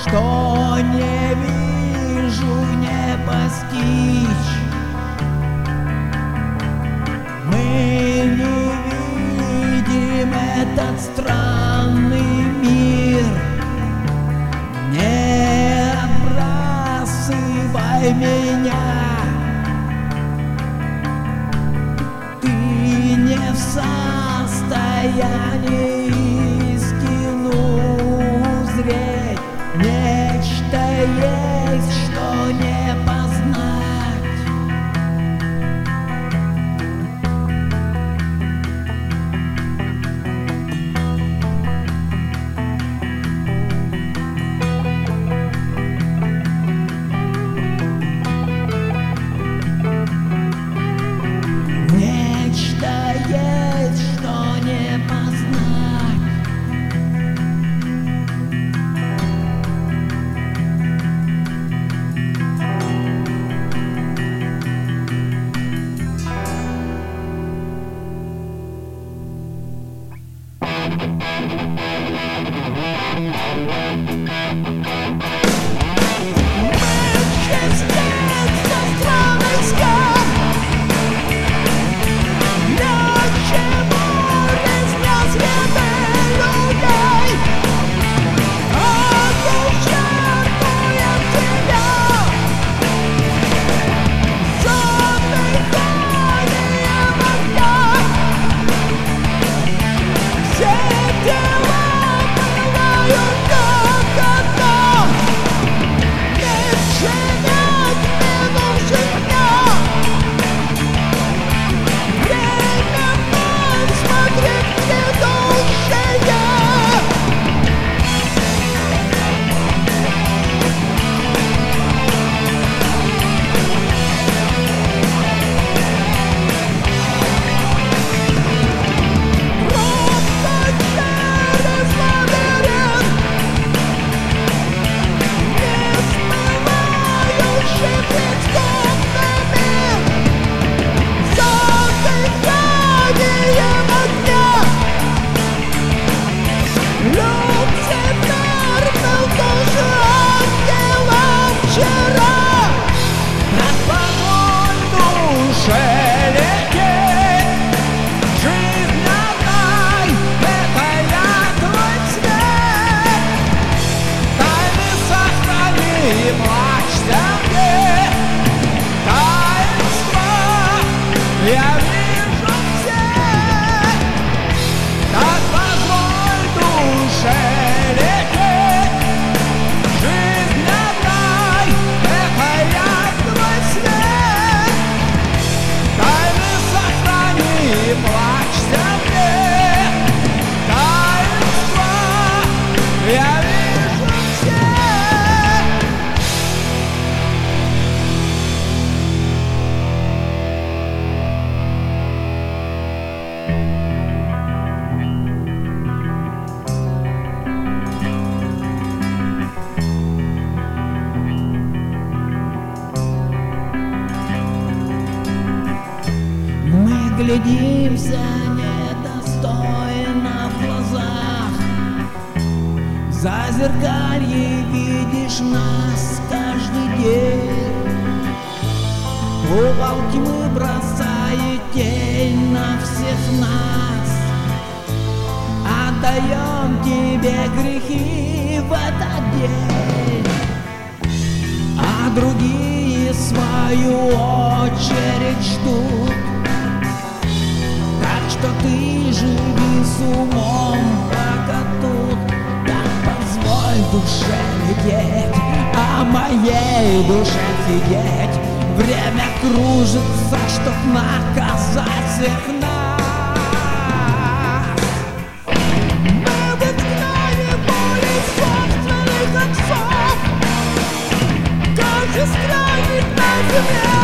что не вижу, не постичь. Мы не видим этот странный мир. Не отбрасывай меня. Ты не в состоянии истину узреть. Нечто есть, что не познать. Нечто есть, что не познать. Глядимся недостойно в глазах. За зеркалье видишь нас каждый день. Купол тьмы бросает тень на всех нас. Отдаем тебе грехи в этот день, а другие свою очередь ждут. Что ты живи с умом, пока тут. Так позволь душе лететь, а моей душе сидеть. Время кружится, чтоб наказать всех нас. Мы в изгнании боли собственных отцов. Каждый странник на земле